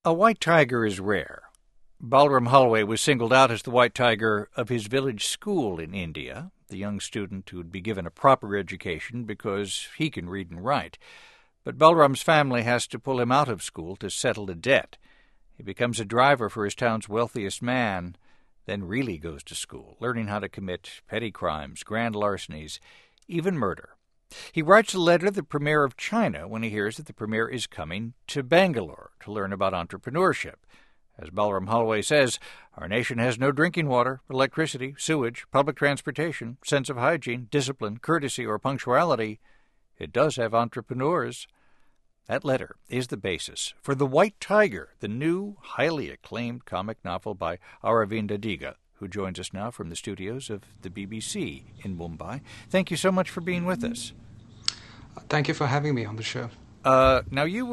A white tiger is rare. Balram Holloway was singled out as the white tiger of his village school in India, the young student who would be given a proper education because he can read and write. But Balram's family has to pull him out of school to settle a debt. He becomes a driver for his town's wealthiest man, then really goes to school, learning how to commit petty crimes, grand larcenies, even murder. He writes a letter to the Premier of China when he hears that the Premier is coming to Bangalore to learn about entrepreneurship. As Balram Holloway says, our nation has no drinking water, electricity, sewage, public transportation, sense of hygiene, discipline, courtesy, or punctuality. It does have entrepreneurs. That letter is the basis for The White Tiger, the new, highly acclaimed comic novel by Aravind Adiga, who joins us now from the studios of the BBC in Mumbai. Thank you so much for being with us. Thank you for having me on the show. Now, you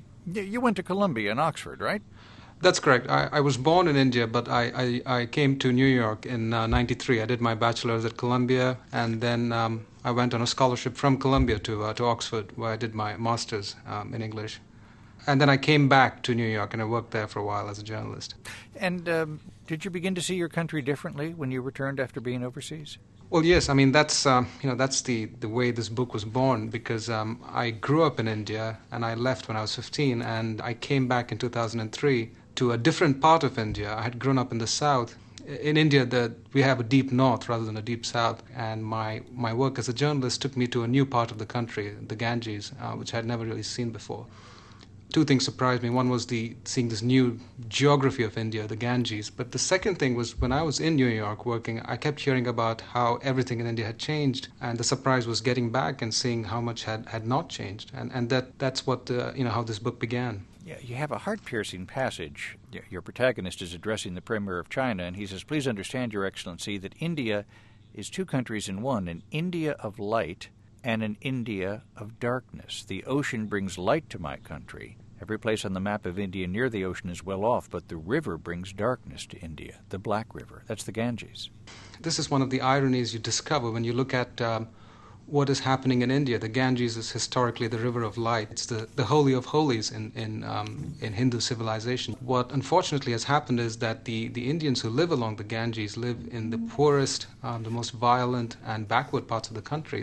went to Columbia in Oxford, right? That's correct. I was born in India, but I came to New York in 93. I did my bachelor's at Columbia, and then I went on a scholarship from Columbia to Oxford, where I did my master's in English. And then I came back to New York, and I worked there for a while as a journalist. And did you begin to see your country differently when you returned after being overseas? Well, yes. I mean, that's the way this book was born, because I grew up in India, and I left when I was 15, and I came back in 2003 to a different part of India. I had grown up in the south. In India, we have a deep north rather than a deep south, and my work as a journalist took me to a new part of the country, the Ganges, which I had never really seen before. Two things surprised me. One was seeing this new geography of India, the Ganges. But the second thing was when I was in New York working, I kept hearing about how everything in India had changed. And the surprise was getting back and seeing how much had not changed. And that's what, how this book began. Yeah, you have a heart-piercing passage. Your protagonist is addressing the Premier of China, and he says, "Please understand, Your Excellency, that India is two countries in one, an India of light and an India of darkness. The ocean brings light to my country. Every place on the map of India near the ocean is well off, but the river brings darkness to India, the Black River. That's the Ganges." This is one of the ironies you discover when you look at what is happening in India. The Ganges is historically the river of light. It's the holy of holies in Hindu civilization. What unfortunately has happened is that the Indians who live along the Ganges live in the poorest, the most violent and backward parts of the country.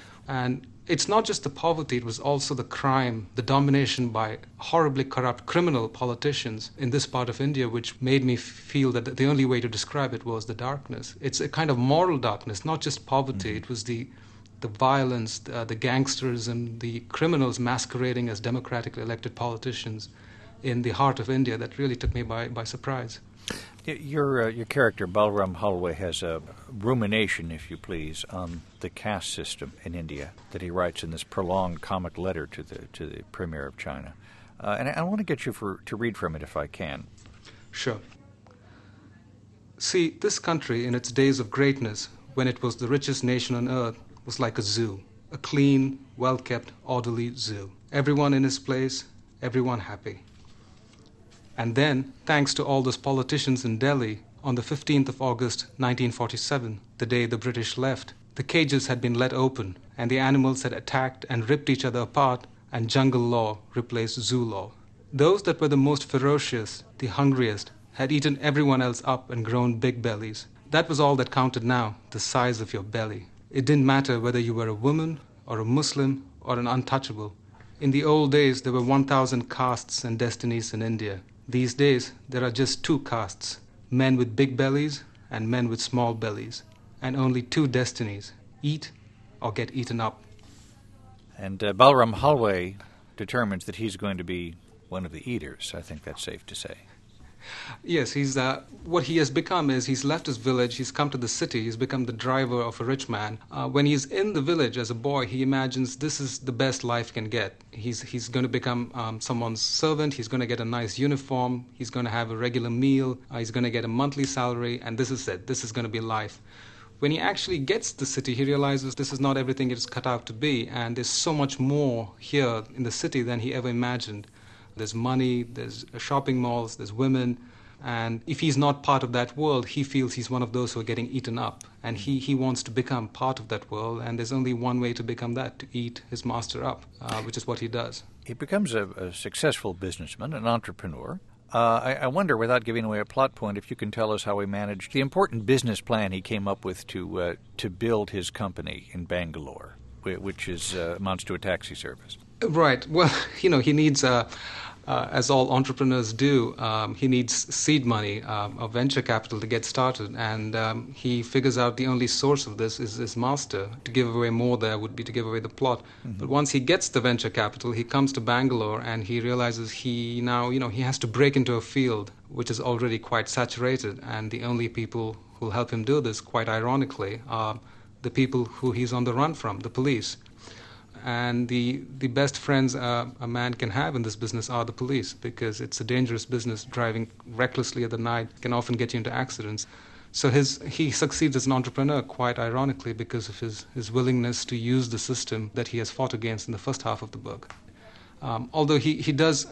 And it's not just the poverty, it was also the crime, the domination by horribly corrupt criminal politicians in this part of India, which made me feel that the only way to describe it was the darkness. It's a kind of moral darkness, not just poverty. Mm-hmm. It was the violence, the gangsterism, the criminals masquerading as democratically elected politicians in the heart of India that really took me by surprise. Your character, Balram Holloway, has a rumination, if you please, on the caste system in India that he writes in this prolonged comic letter to the Premier of China. And I want to get you to read from it if I can. Sure. See, this country, in its days of greatness, when it was the richest nation on earth, was like a zoo, a clean, well-kept, orderly zoo. Everyone in his place, everyone happy. And then, thanks to all those politicians in Delhi, on the 15th of August 1947, the day the British left, the cages had been let open, and the animals had attacked and ripped each other apart, and jungle law replaced zoo law. Those that were the most ferocious, the hungriest, had eaten everyone else up and grown big bellies. That was all that counted now, the size of your belly. It didn't matter whether you were a woman or a Muslim or an untouchable. In the old days, there were 1,000 castes and destinies in India. These days, there are just two castes, men with big bellies and men with small bellies, and only two destinies, eat or get eaten up. And Balram Holloway determines that he's going to be one of the eaters. I think that's safe to say. Yes, what he has become is he's left his village, he's come to the city, he's become the driver of a rich man. When he's in the village as a boy, he imagines this is the best life can get. He's going to become someone's servant, he's going to get a nice uniform, he's going to have a regular meal, he's going to get a monthly salary, and this is it. This is going to be life. When he actually gets to the city, he realizes this is not everything it's cut out to be, and there's so much more here in the city than he ever imagined. There's money, there's shopping malls, there's women, and if he's not part of that world, he feels he's one of those who are getting eaten up, and he wants to become part of that world, and there's only one way to become that, to eat his master up, which is what he does. He becomes a successful businessman, an entrepreneur, I wonder, without giving away a plot point, if you can tell us how he managed the important business plan he came up with to build his company in Bangalore, which amounts to a taxi service. Right. Well, he needs, as all entrepreneurs do, he needs seed money, or venture capital to get started. And he figures out the only source of this is his master. To give away more there would be to give away the plot. Mm-hmm. But once he gets the venture capital, he comes to Bangalore and he realizes he has to break into a field which is already quite saturated. And the only people who will help him do this, quite ironically, are the people who he's on the run from, the police. And the best friends a man can have in this business are the police, because it's a dangerous business. Driving recklessly at the night can often get you into accidents. So he succeeds as an entrepreneur, quite ironically, because of his willingness to use the system that he has fought against in the first half of the book. Although he does...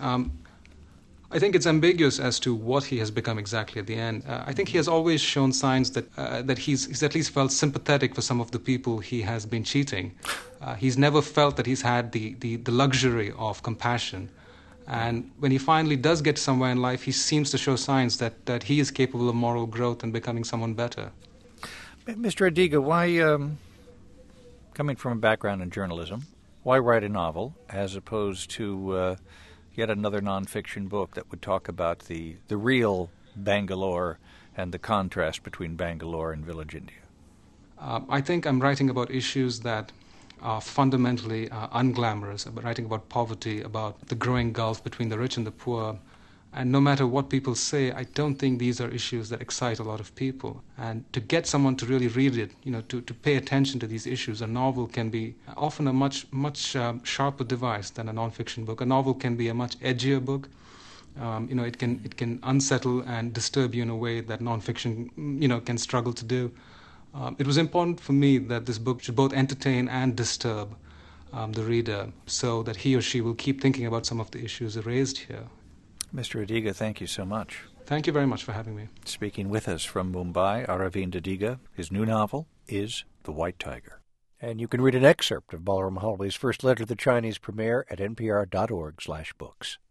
I think it's ambiguous as to what he has become exactly at the end. I think he has always shown signs that he's at least felt sympathetic for some of the people he has been cheating. He's never felt that he's had the luxury of compassion. And when he finally does get somewhere in life, he seems to show signs that he is capable of moral growth and becoming someone better. Mr. Adiga, why, coming from a background in journalism, why write a novel as opposed to... yet another nonfiction book that would talk about the real Bangalore and the contrast between Bangalore and Village India? I think I'm writing about issues that are fundamentally unglamorous. I'm writing about poverty, about the growing gulf between the rich and the poor. And no matter what people say, I don't think these are issues that excite a lot of people. And to get someone to really read it, to pay attention to these issues, a novel can be often a much sharper device than a nonfiction book. A novel can be a much edgier book. It can unsettle and disturb you in a way that nonfiction, can struggle to do. It was important for me that this book should both entertain and disturb the reader, so that he or she will keep thinking about some of the issues raised here. Mr. Adiga, thank you so much. Thank you very much for having me. Speaking with us from Mumbai, Aravind Adiga. His new novel is The White Tiger. And you can read an excerpt of Balaram Holloway's first letter to the Chinese premier at npr.org/books.